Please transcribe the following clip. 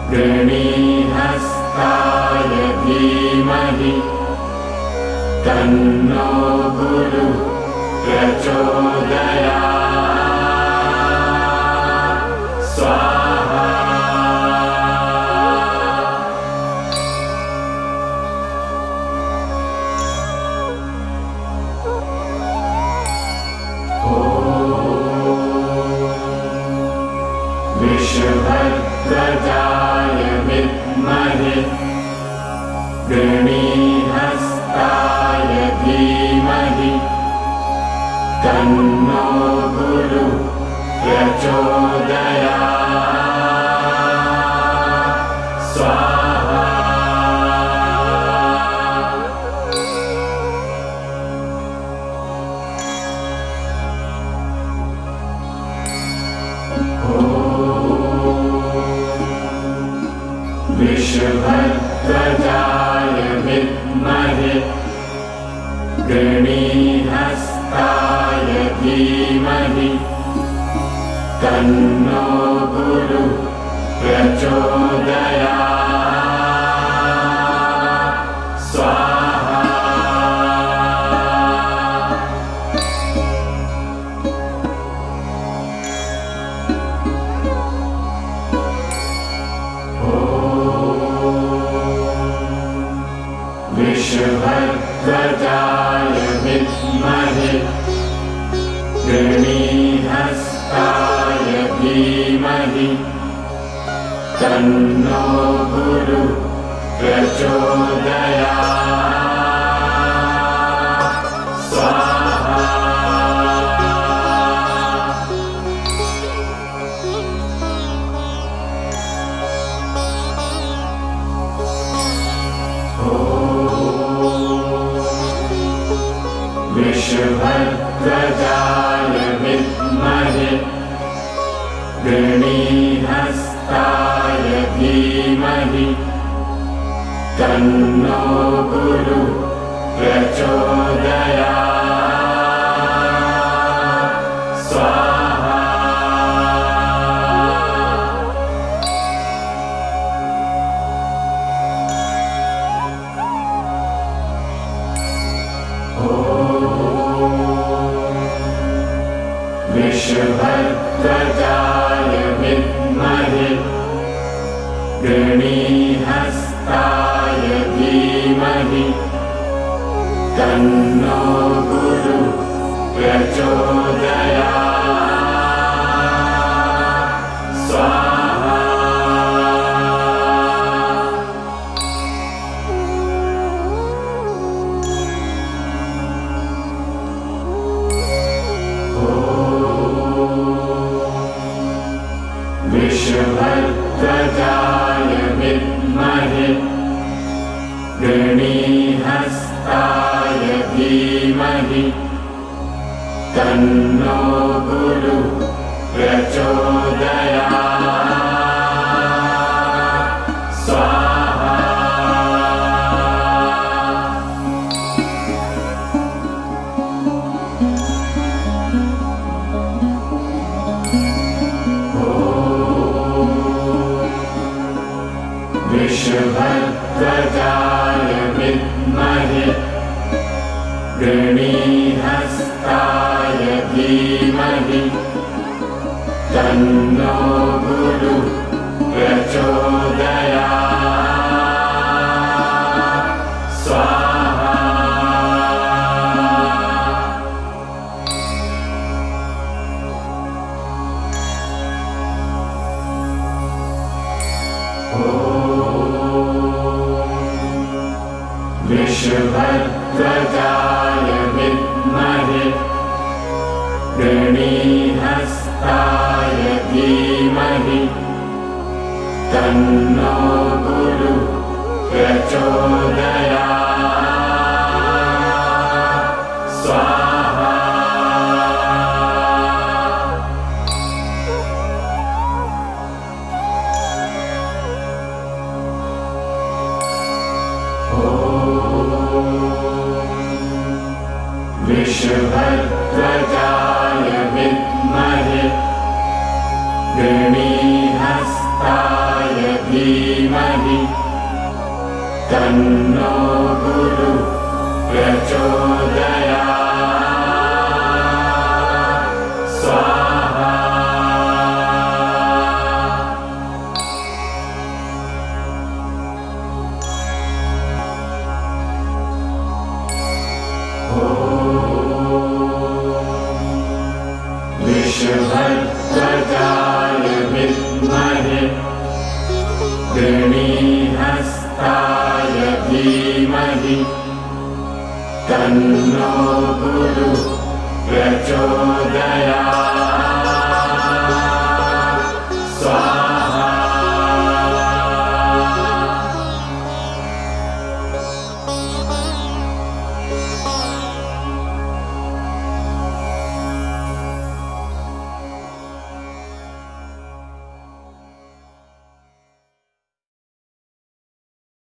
गृणीहस्ताय धीमहि तन्नो गुरुः प्रचोदयात् स्वाहा। वृषभध्वजाय विद्महे गृणीहस्ताय धीमहि तन्नो गुरुः प्रचोदयात् स्वाहा। वृषभध्वजाय विद्महे गृणीहस्ताय धीमहि तन्नो गुरुः प्रचोदयात् स्वाहा। वृषभध्वजाय विद्महे गृणीहस्ताय धीमहि तन्नो गुरुः प्रचोदयात् स्वाहा। वृषभध्वजाय विद्महे गृणीहस्ताय धीमहि तन्नो गुरुः प्रचोदयात् स्वाहा। वृषभध्वजाय विद्महे गृणीहस्ताय धीमहि तन्नो गुरुः प्रचोदयात् स्वाहा। वृषभध्वजाय विद्महे गृणीहस्ताय धीमहि तन्नो गुरुः प्रचोदयात् स्वाहा। वृषभध्वजाय विद्महे गृणीहस्ताय धीमहि तन्नो गुरुः प्रचोदयात् स्वाहा। वृषभध्वजाय विद्महे गृणीहस्ताय धीमहि तन्नो गुरुः प्रचोदयात् स्वाहा। वृषभध्वजाय विद्महे गृणीहस्ताय धीमहि तन्नो गुरुः प्रचोदयात् स्वाहा। वृषभध्वजाय विद्महे गृणीहस्ताय धीमहि तन्नो गुरुः प्रचोदयात्।